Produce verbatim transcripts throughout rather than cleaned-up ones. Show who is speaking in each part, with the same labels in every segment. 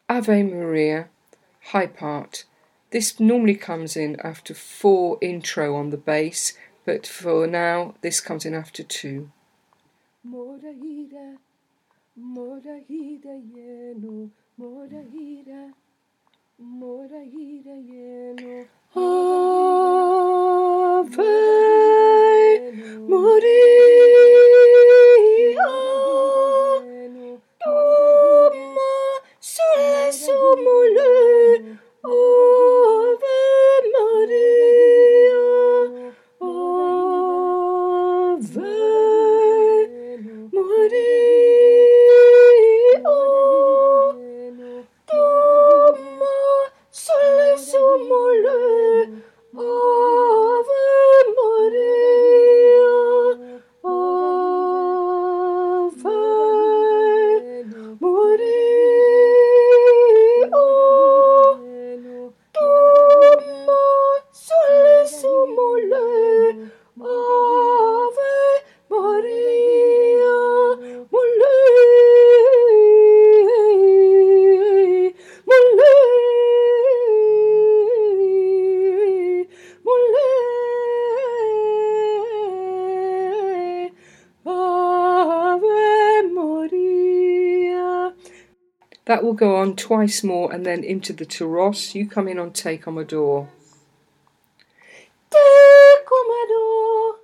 Speaker 1: Ave Maria, high part. This normally comes in after four intro on the bass, but for now this comes in after two. Morahira, morahira yeno, morahira, morahira yeno. Ave Maria, Doma sole sumule, Ave Maria, Ave Maria, Doma sole sumule, Ave Maria, Ave Maria, Doma sole sumule, Ave Maria, mole, mole, mole, Ave Maria. That will go on twice more and then into the Taros. You come in on Te Commodore. Te Commodore,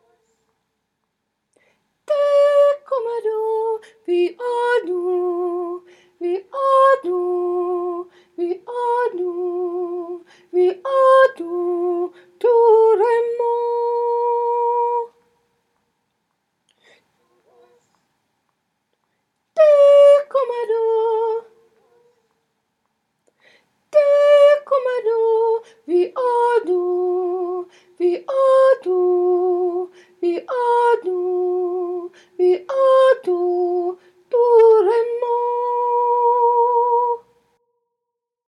Speaker 1: Te Commodore, vi are nous, vi are nous, vi are